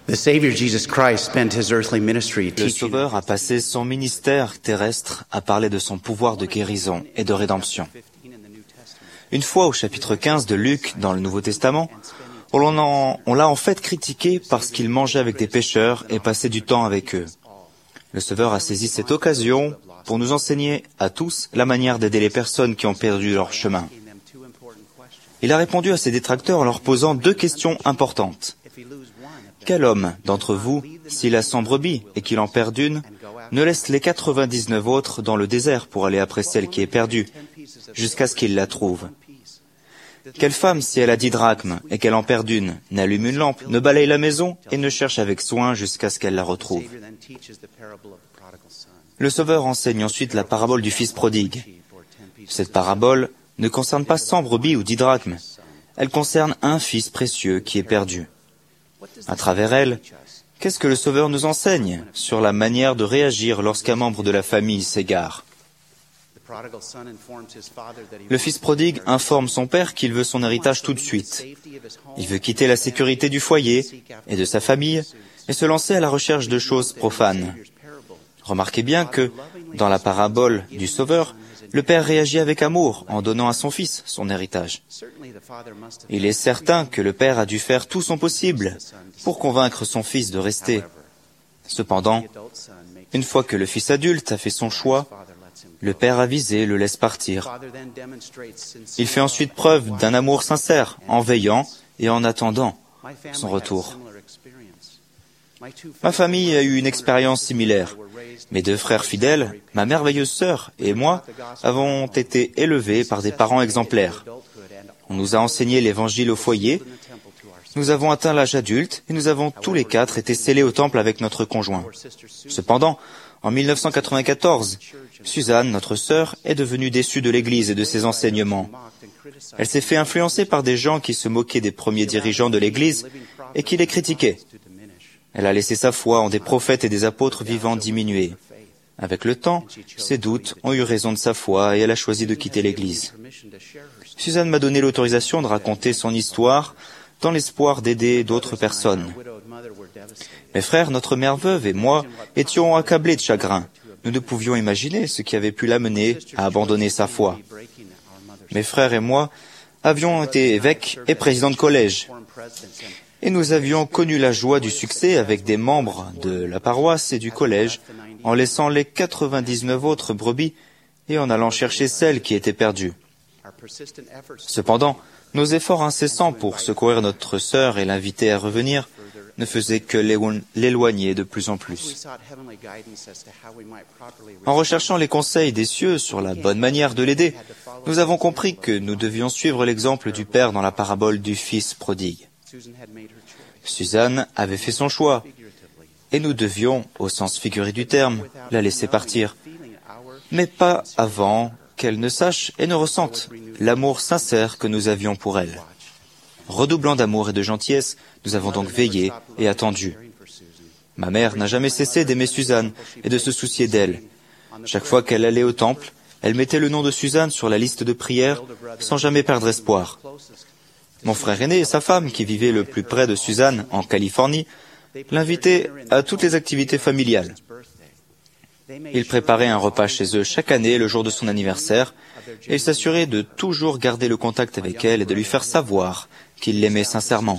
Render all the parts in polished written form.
The Savior Jesus Christ spent his earthly ministry Le teaching Sauveur a passé son ministère terrestre à parler de son pouvoir de guérison et de rédemption. Une fois au chapitre 15 de Luc dans le Nouveau Testament, on l'a en fait critiqué parce qu'il mangeait avec des pécheurs et passait du temps avec eux. Le Sauveur a saisi cette occasion pour nous enseigner à tous la manière d'aider les personnes qui ont perdu leur chemin. Il a répondu à ses détracteurs en leur posant 2 questions importantes. Quel homme d'entre vous, s'il a 100 brebis et qu'il en perd une, ne laisse les 99 autres dans le désert pour aller après celle qui est perdue, jusqu'à ce qu'il la trouve? Quelle femme, si elle a 10 drachmes et qu'elle en perd une, n'allume une lampe, ne balaye la maison et ne cherche avec soin jusqu'à ce qu'elle la retrouve? Le Sauveur enseigne ensuite la parabole du fils prodigue. Cette parabole ne concerne pas 100 brebis ou 10 drachmes. Elle concerne un fils précieux qui est perdu. À travers elle, qu'est-ce que le Sauveur nous enseigne sur la manière de réagir lorsqu'un membre de la famille s'égare? Le fils prodigue informe son père qu'il veut son héritage tout de suite. Il veut quitter la sécurité du foyer et de sa famille et se lancer à la recherche de choses profanes. Remarquez bien que, dans la parabole du Sauveur, le père réagit avec amour en donnant à son fils son héritage. Il est certain que le père a dû faire tout son possible pour convaincre son fils de rester. Cependant, une fois que le fils adulte a fait son choix, le père avisé le laisse partir. Il fait ensuite preuve d'un amour sincère en veillant et en attendant son retour. Ma famille a eu une expérience similaire. Mes 2 frères fidèles, ma merveilleuse sœur et moi avons été élevés par des parents exemplaires. On nous a enseigné l'évangile au foyer, nous avons atteint l'âge adulte et nous avons tous les 4 été scellés au temple avec notre conjoint. Cependant, en 1994, Suzanne, notre sœur, est devenue déçue de l'Église et de ses enseignements. Elle s'est fait influencer par des gens qui se moquaient des premiers dirigeants de l'Église et qui les critiquaient. Elle a laissé sa foi en des prophètes et des apôtres vivants diminuer. Avec le temps, ses doutes ont eu raison de sa foi et elle a choisi de quitter l'Église. Suzanne m'a donné l'autorisation de raconter son histoire dans l'espoir d'aider d'autres personnes. Mes frères, notre mère veuve et moi étions accablés de chagrin. Nous ne pouvions imaginer ce qui avait pu l'amener à abandonner sa foi. Mes frères et moi avions été évêques et présidents de collège. Et nous avions connu la joie du succès avec des membres de la paroisse et du collège, en laissant les 99 autres brebis et en allant chercher celle qui était perdue. Cependant, nos efforts incessants pour secourir notre sœur et l'inviter à revenir ne faisaient que l'éloigner de plus en plus. En recherchant les conseils des cieux sur la bonne manière de l'aider, nous avons compris que nous devions suivre l'exemple du père dans la parabole du fils prodigue. Suzanne avait fait son choix, et nous devions, au sens figuré du terme, la laisser partir, mais pas avant qu'elle ne sache et ne ressente l'amour sincère que nous avions pour elle. Redoublant d'amour et de gentillesse, nous avons donc veillé et attendu. Ma mère n'a jamais cessé d'aimer Suzanne et de se soucier d'elle. Chaque fois qu'elle allait au temple, elle mettait le nom de Suzanne sur la liste de prières sans jamais perdre espoir. Mon frère aîné et sa femme, qui vivaient le plus près de Suzanne, en Californie, l'invitaient à toutes les activités familiales. Ils préparaient un repas chez eux chaque année le jour de son anniversaire, et ils s'assuraient de toujours garder le contact avec elle et de lui faire savoir qu'ils l'aimaient sincèrement.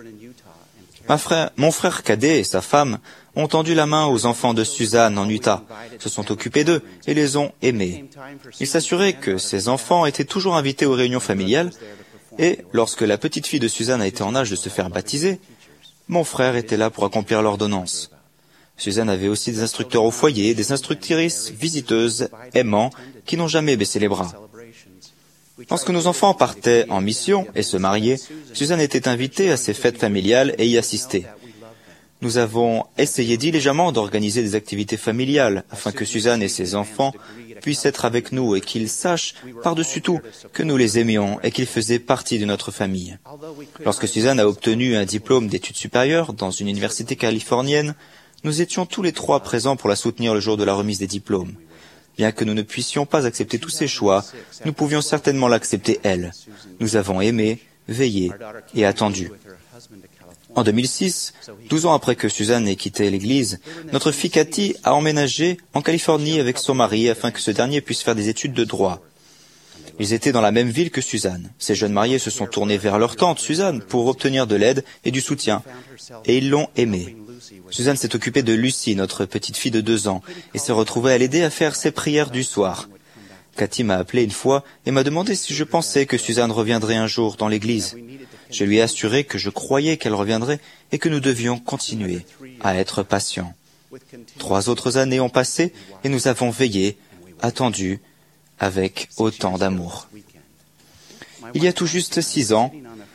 Mon frère cadet et sa femme ont tendu la main aux enfants de Suzanne en Utah, se sont occupés d'eux et les ont aimés. Ils s'assuraient que ces enfants étaient toujours invités aux réunions familiales, et lorsque la petite fille de Suzanne a été en âge de se faire baptiser, mon frère était là pour accomplir l'ordonnance. Suzanne avait aussi des instructeurs au foyer, des instructrices visiteuses, aimants, qui n'ont jamais baissé les bras. Lorsque nos enfants partaient en mission et se mariaient, Suzanne était invitée à ces fêtes familiales et y assistait. Nous avons essayé diligemment d'organiser des activités familiales afin que Suzanne et ses enfants puissent être avec nous et qu'ils sachent par-dessus tout que nous les aimions et qu'ils faisaient partie de notre famille. Lorsque Suzanne a obtenu un diplôme d'études supérieures dans une université californienne, nous étions tous les 3 présents pour la soutenir le jour de la remise des diplômes. Bien que nous ne puissions pas accepter tous ses choix, nous pouvions certainement l'accepter elle. Nous avons aimé, veillé et attendu. En 2006, 12 ans après que Suzanne ait quitté l'Église, notre fille Cathy a emménagé en Californie avec son mari afin que ce dernier puisse faire des études de droit. Ils étaient dans la même ville que Suzanne. Ces jeunes mariés se sont tournés vers leur tante Suzanne pour obtenir de l'aide et du soutien, et ils l'ont aimée. Suzanne s'est occupée de Lucie, notre petite fille de 2 ans, et s'est retrouvée à l'aider à faire ses prières du soir. Cathy m'a appelé une fois et m'a demandé si je pensais que Suzanne reviendrait un jour dans l'église. Je lui ai assuré que je croyais qu'elle reviendrait et que nous devions continuer à être patients. 3 autres années ont passé et nous avons veillé, attendu, avec autant d'amour. Il y a tout juste 6 ans,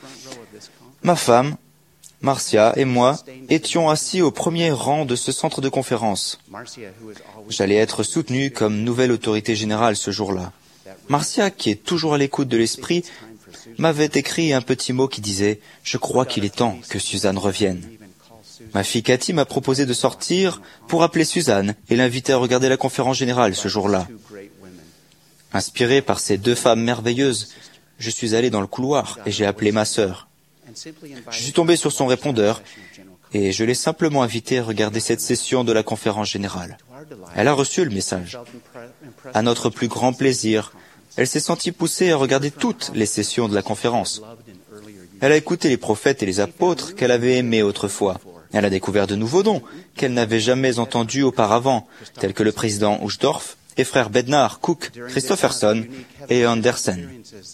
ma femme, Marcia et moi étions assis au premier rang de ce centre de conférence. J'allais être soutenu comme nouvelle autorité générale ce jour-là. Marcia, qui est toujours à l'écoute de l'esprit, m'avait écrit un petit mot qui disait « Je crois qu'il est temps que Suzanne revienne ». Ma fille Cathy m'a proposé de sortir pour appeler Suzanne et l'inviter à regarder la conférence générale ce jour-là. Inspiré par ces 2 femmes merveilleuses, je suis allé dans le couloir et j'ai appelé ma sœur. Je suis tombé sur son répondeur et je l'ai simplement invitée à regarder cette session de la conférence générale. Elle a reçu le message. À notre plus grand plaisir, elle s'est sentie poussée à regarder toutes les sessions de la conférence. Elle a écouté les prophètes et les apôtres qu'elle avait aimés autrefois. Elle a découvert de nouveaux noms qu'elle n'avait jamais entendus auparavant, tels que le président Uchtdorf et frères Bednar, Cook, Christopherson et Andersen.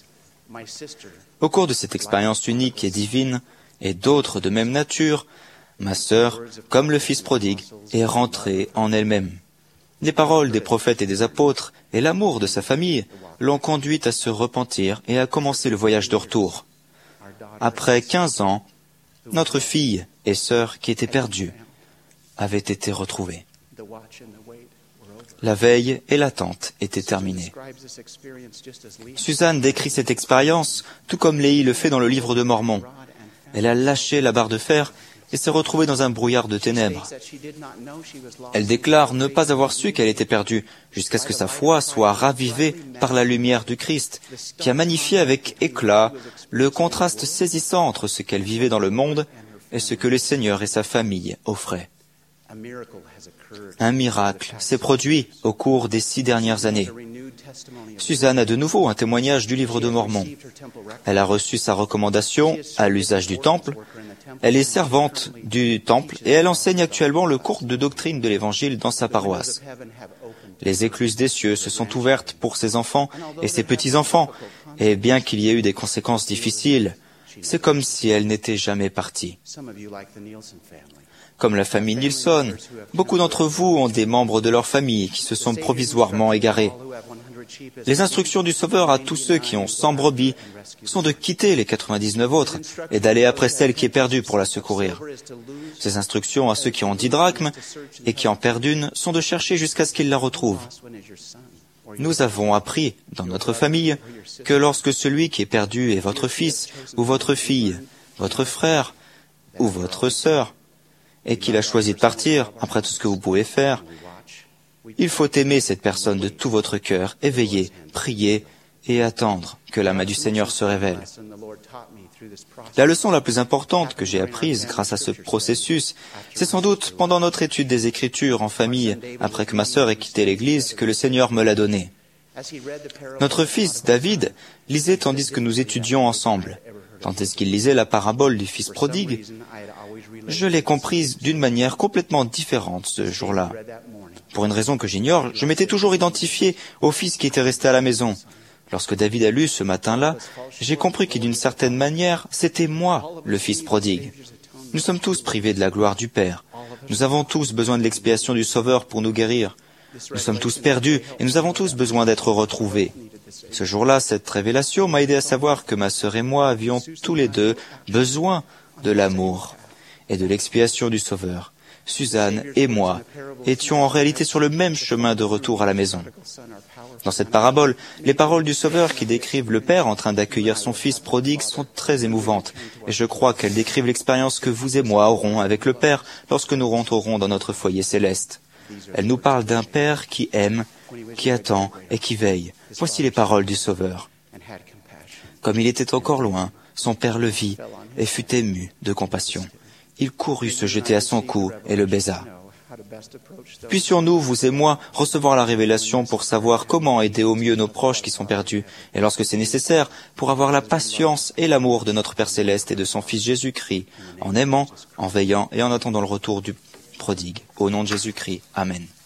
Au cours de cette expérience unique et divine, et d'autres de même nature, ma sœur, comme le fils prodigue, est rentrée en elle-même. Les paroles des prophètes et des apôtres et l'amour de sa famille l'ont conduite à se repentir et à commencer le voyage de retour. Après 15 ans, notre fille et sœur qui étaient perdues avaient été retrouvées. La veille et l'attente étaient terminées. Suzanne décrit cette expérience tout comme Léhi le fait dans le livre de Mormon. Elle a lâché la barre de fer et s'est retrouvée dans un brouillard de ténèbres. Elle déclare ne pas avoir su qu'elle était perdue jusqu'à ce que sa foi soit ravivée par la lumière du Christ, qui a magnifié avec éclat le contraste saisissant entre ce qu'elle vivait dans le monde et ce que le Seigneur et sa famille offraient. Un miracle s'est produit au cours des 6 dernières années. Suzanne a de nouveau un témoignage du livre de Mormon. Elle a reçu sa recommandation à l'usage du temple. Elle est servante du temple et elle enseigne actuellement le cours de doctrine de l'Évangile dans sa paroisse. Les écluses des cieux se sont ouvertes pour ses enfants et ses petits-enfants, et bien qu'il y ait eu des conséquences difficiles, c'est comme si elle n'était jamais partie. Comme la famille Nilsson, beaucoup d'entre vous ont des membres de leur famille qui se sont provisoirement égarés. Les instructions du Sauveur à tous ceux qui ont 100 brebis sont de quitter les 99 autres et d'aller après celle qui est perdue pour la secourir. Ces instructions à ceux qui ont 10 drachmes et qui en perdent une sont de chercher jusqu'à ce qu'ils la retrouvent. Nous avons appris dans notre famille que lorsque celui qui est perdu est votre fils ou votre fille, votre frère ou votre sœur, et qu'il a choisi de partir, après tout ce que vous pouvez faire, il faut aimer cette personne de tout votre cœur, et veiller, prier et attendre que la main du Seigneur se révèle. La leçon la plus importante que j'ai apprise grâce à ce processus, c'est sans doute pendant notre étude des Écritures en famille, après que ma sœur ait quitté l'Église, que le Seigneur me l'a donnée. Notre fils David lisait tandis que nous étudions ensemble. Tandis qu'il lisait la parabole du fils prodigue, je l'ai comprise d'une manière complètement différente ce jour-là. Pour une raison que j'ignore, je m'étais toujours identifié au fils qui était resté à la maison. Lorsque David a lu ce matin-là, j'ai compris que d'une certaine manière, c'était moi, le fils prodigue. Nous sommes tous privés de la gloire du Père. Nous avons tous besoin de l'expiation du Sauveur pour nous guérir. Nous sommes tous perdus et nous avons tous besoin d'être retrouvés. Ce jour-là, cette révélation m'a aidé à savoir que ma sœur et moi avions tous les deux besoin de l'amour et de l'expiation du Sauveur. Suzanne et moi étions en réalité sur le même chemin de retour à la maison. Dans cette parabole, les paroles du Sauveur qui décrivent le Père en train d'accueillir son fils prodigue sont très émouvantes, et je crois qu'elles décrivent l'expérience que vous et moi aurons avec le Père lorsque nous rentrerons dans notre foyer céleste. Elles nous parlent d'un Père qui aime, qui attend et qui veille. Voici les paroles du Sauveur. Comme il était encore loin, son Père le vit et fut ému de compassion. Il courut se jeter à son cou et le baisa. Puissions-nous, vous et moi, recevoir la révélation pour savoir comment aider au mieux nos proches qui sont perdus, et lorsque c'est nécessaire, pour avoir la patience et l'amour de notre Père Céleste et de son Fils Jésus-Christ, en aimant, en veillant et en attendant le retour du prodigue. Au nom de Jésus-Christ. Amen.